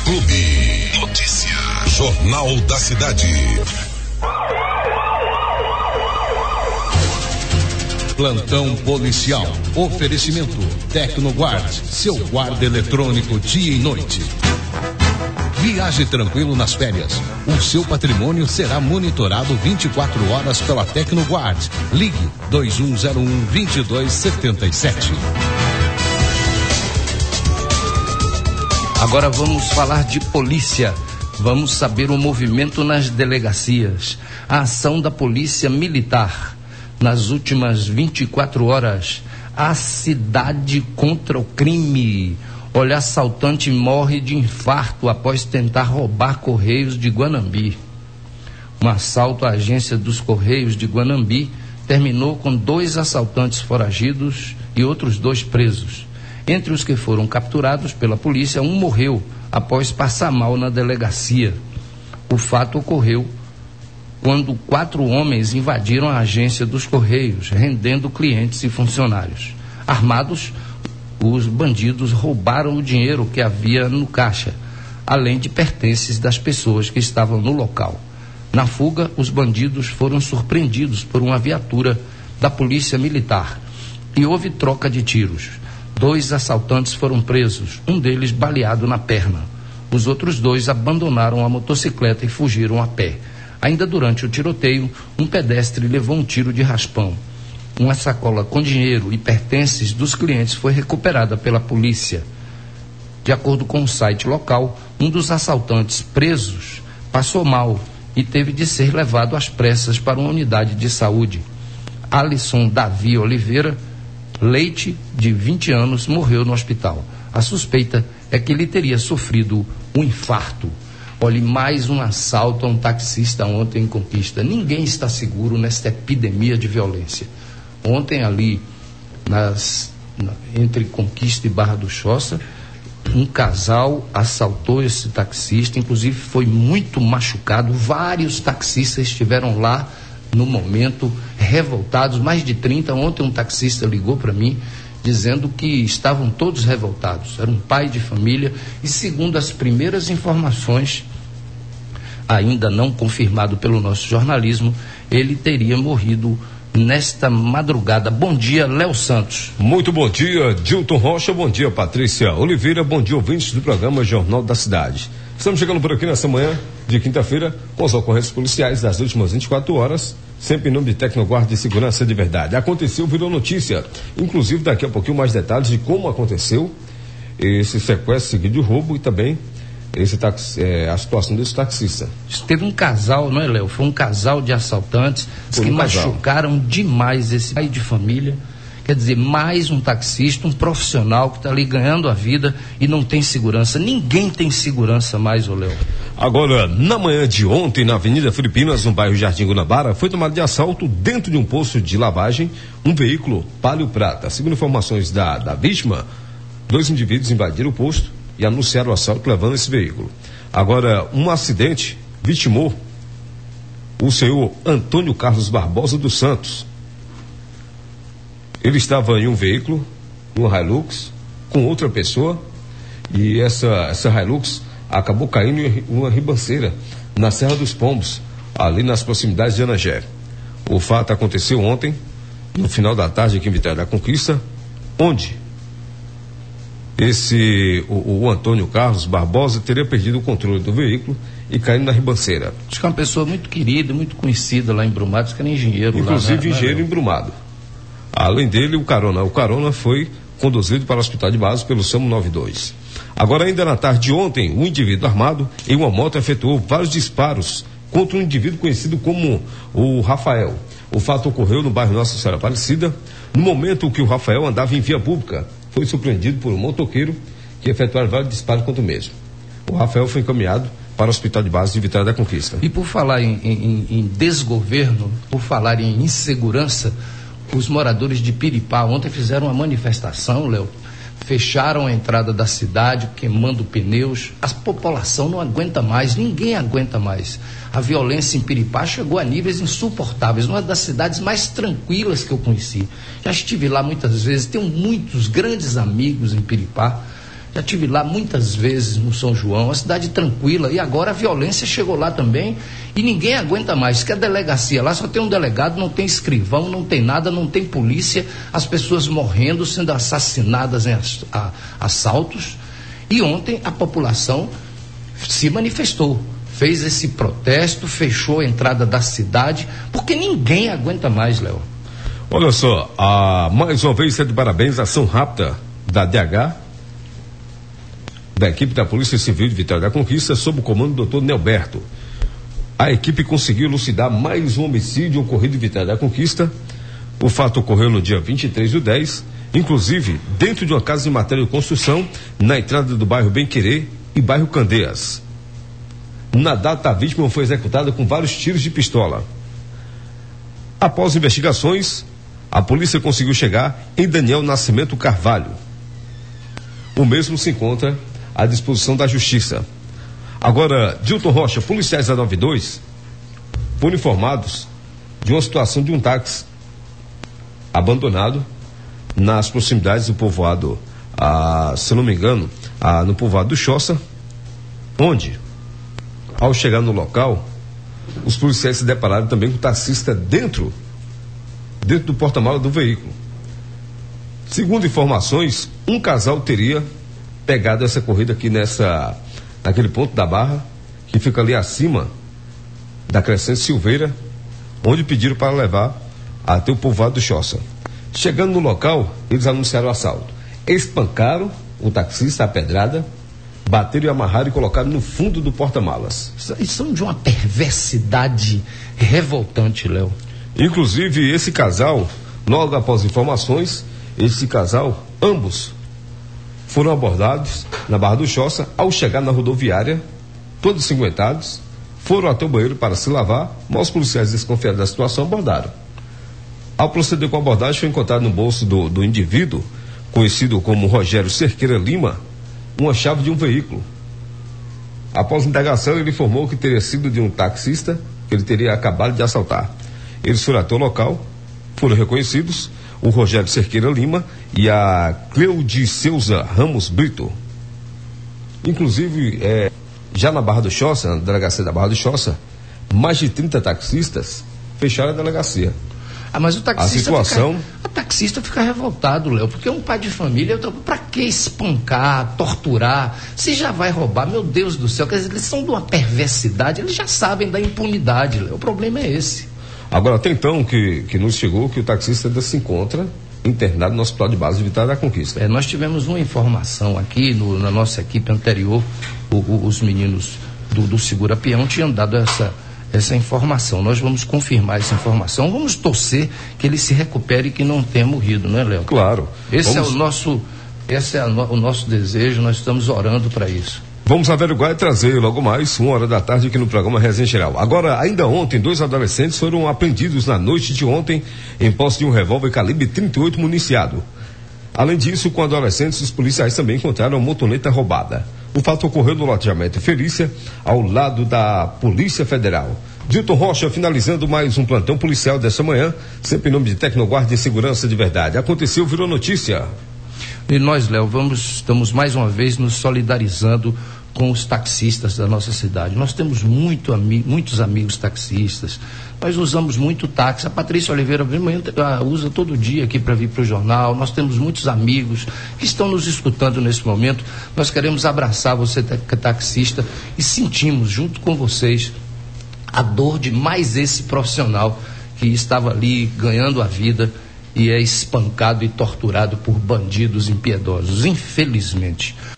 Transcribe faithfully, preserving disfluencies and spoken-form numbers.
Clube. Notícia. Jornal da Cidade. Plantão policial. Oferecimento Tecnoguard, seu guarda eletrônico dia e noite. Viaje tranquilo nas férias. O seu patrimônio será monitorado vinte e quatro horas pela Tecnoguard. Ligue dois um zero um, dois dois sete sete. Agora vamos falar de polícia. Vamos saber o movimento nas delegacias. A ação da Polícia Militar. Nas últimas vinte e quatro horas, a cidade contra o crime. Olha, assaltante morre de infarto após tentar roubar Correios de Guanambi. Um assalto à agência dos Correios de Guanambi terminou com dois assaltantes foragidos e outros dois presos. Entre os que foram capturados pela polícia, um morreu após passar mal na delegacia. O fato ocorreu quando quatro homens invadiram a agência dos Correios, rendendo clientes e funcionários. Armados, os bandidos roubaram o dinheiro que havia no caixa, além de pertences das pessoas que estavam no local. Na fuga, os bandidos foram surpreendidos por uma viatura da Polícia Militar e houve troca de tiros. Dois assaltantes foram presos, um deles baleado na perna. Os outros dois abandonaram a motocicleta e fugiram a pé. Ainda durante o tiroteio, um pedestre levou um tiro de raspão. Uma sacola com dinheiro e pertences dos clientes foi recuperada pela polícia. De acordo com o site local, um dos assaltantes presos passou mal e teve de ser levado às pressas para uma unidade de saúde. Alisson Davi Oliveira Leite, de vinte anos, morreu no hospital. A suspeita é que ele teria sofrido um infarto. Olhe, mais um assalto a um taxista ontem em Conquista. Ninguém está seguro nesta epidemia de violência. Ontem ali, nas, na, entre Conquista e Barra do Choça, um casal assaltou esse taxista, inclusive foi muito machucado. Vários taxistas estiveram lá no momento, revoltados, mais de trinta. Ontem um taxista ligou para mim dizendo que estavam todos revoltados. Era um pai de família e, segundo as primeiras informações, ainda não confirmado pelo nosso jornalismo, ele teria morrido nesta madrugada. Bom dia, Léo Santos. Muito bom dia, Dilton Rocha. Bom dia, Patrícia Oliveira. Bom dia, ouvintes do programa Jornal da Cidade. Estamos chegando por aqui nessa manhã de quinta-feira com as ocorrências policiais das últimas vinte e quatro horas, sempre em nome de Tecnoguard de Segurança de Verdade. Aconteceu, virou notícia. Inclusive, daqui a pouquinho mais detalhes de como aconteceu esse sequestro seguido de roubo e também esse taxi, é, a situação desse taxista. Teve um casal, não é, Léo? Foi um casal de assaltantes que um machucaram demais esse pai de família. Quer dizer, mais um taxista, um profissional que está ali ganhando a vida e não tem segurança. Ninguém tem segurança mais, ô Léo. Agora, na manhã de ontem, na Avenida Filipinas, no bairro Jardim Guanabara, foi tomado de assalto dentro de um posto de lavagem um veículo Palio Prata. Segundo informações da, da vítima, dois indivíduos invadiram o posto e anunciaram o assalto levando esse veículo. Agora, um acidente vitimou o senhor Antônio Carlos Barbosa dos Santos. Ele estava em um veículo, uma Hilux, com outra pessoa, e essa, essa Hilux acabou caindo em uma ribanceira na Serra dos Pombos, ali nas proximidades de Anagé. O fato aconteceu ontem, no final da tarde, aqui em Vitória da Conquista, onde esse, o, o Antônio Carlos Barbosa teria perdido o controle do veículo e caindo na ribanceira. Acho que é uma pessoa muito querida, muito conhecida lá em Brumados, que era engenheiro. Inclusive lá, né? engenheiro em Brumado. Além dele, o carona. O carona foi conduzido para o hospital de base pelo SAMU noventa e dois. Agora, ainda na tarde de ontem, um indivíduo armado em uma moto efetuou vários disparos contra um indivíduo conhecido como o Rafael. O fato ocorreu no bairro Nossa Senhora Aparecida. No momento que o Rafael andava em via pública, foi surpreendido por um motoqueiro que efetuaram vários disparos contra o mesmo. O Rafael foi encaminhado para o hospital de base de Vitória da Conquista. E por falar em, em, em desgoverno, por falar em insegurança, os moradores de Piripá ontem fizeram uma manifestação, Léo, fecharam a entrada da cidade, queimando pneus. A população não aguenta mais, ninguém aguenta mais. A violência em Piripá chegou a níveis insuportáveis, uma das cidades mais tranquilas que eu conheci. Já estive lá muitas vezes, tenho muitos grandes amigos em Piripá. Já estive lá muitas vezes no São João, uma cidade tranquila, e agora a violência chegou lá também e ninguém aguenta mais. Que a delegacia lá só tem um delegado, não tem escrivão, não tem nada, não tem polícia, as pessoas morrendo, sendo assassinadas em assaltos. E ontem a população se manifestou, fez esse protesto, fechou a entrada da cidade, porque ninguém aguenta mais, Léo. Olha só, a, mais uma vez, de parabéns à ação rápida da D H, da equipe da Polícia Civil de Vitória da Conquista, sob o comando do doutor Nelberto. A equipe conseguiu elucidar mais um homicídio ocorrido em Vitória da Conquista. O fato ocorreu no dia vinte e três do dez, inclusive dentro de uma casa de matéria de construção, na entrada do bairro Bem Querer e bairro Candeias. Na data, a vítima foi executada com vários tiros de pistola. Após investigações, a polícia conseguiu chegar em Daniel Nascimento Carvalho. O mesmo se encontra à disposição da Justiça. Agora, Dilton Rocha, policiais da noventa e dois foram informados de uma situação de um táxi abandonado nas proximidades do povoado, ah, se não me engano, ah, no povoado do Choça, onde, ao chegar no local, os policiais se depararam também com o taxista dentro dentro do porta-malas do veículo. Segundo informações, um casal teria pegado essa corrida aqui nessa, naquele ponto da Barra, que fica ali acima da Crescente Silveira, onde pediram para levar até o povoado do Choça. Chegando no local, eles anunciaram o assalto. Espancaram o taxista, a pedrada, bateram e amarraram e colocaram no fundo do porta-malas. Isso são de uma perversidade revoltante, Léo. Inclusive, esse casal, logo após informações, esse casal, ambos, foram abordados na Barra do Choça. Ao chegar na rodoviária, todos ensanguentados, foram até o banheiro para se lavar, mas os policiais, desconfiados da situação, abordaram. Ao proceder com a abordagem, foi encontrado no bolso do, do indivíduo, conhecido como Rogério Cerqueira Lima, uma chave de um veículo. Após indagação, ele informou que teria sido de um taxista que ele teria acabado de assaltar. Eles foram até o local, foram reconhecidos o Rogério Cerqueira Lima e a Cleudiceuza Ramos Brito. Inclusive, é, já na Barra do Choça, na delegacia da Barra do Choça, mais de trinta taxistas fecharam a delegacia. Ah, mas o taxista, a situação... fica, o taxista fica revoltado, Léo, porque é um pai de família. Para que espancar, torturar, se já vai roubar? Meu Deus do céu, quer dizer, eles são de uma perversidade, eles já sabem da impunidade, Léo. O problema é esse. Agora, até então que, que nos chegou que o taxista ainda se encontra internado no Hospital de Base de Vitória da Conquista. É, nós tivemos uma informação aqui no, na nossa equipe anterior, o, o, os meninos do, do Segura Peão tinham dado essa, essa informação. Nós vamos confirmar essa informação, vamos torcer que ele se recupere e que não tenha morrido, não é, Léo? Claro. Esse vamos... é o nosso, esse é o nosso desejo, nós estamos orando para isso. Vamos averiguar e trazer logo mais, uma hora da tarde, aqui no programa Resenha Geral. Agora, ainda ontem, dois adolescentes foram apreendidos na noite de ontem em posse de um revólver calibre trinta e oito municiado. Além disso, com adolescentes, os policiais também encontraram uma motoneta roubada. O fato ocorreu no loteamento Felícia, ao lado da Polícia Federal. Dilton Rocha, finalizando mais um plantão policial desta manhã, sempre em nome de Tecnoguarda e Segurança de Verdade. Aconteceu, virou notícia. E nós, Léo, vamos, estamos mais uma vez nos solidarizando com os taxistas da nossa cidade. Nós temos muito ami- muitos amigos taxistas, nós usamos muito táxi. A Patrícia Oliveira usa todo dia aqui para vir para o jornal. Nós temos muitos amigos que estão nos escutando nesse momento. Nós queremos abraçar você, taxista, e sentimos junto com vocês a dor de mais esse profissional que estava ali ganhando a vida e é espancado e torturado por bandidos impiedosos, infelizmente.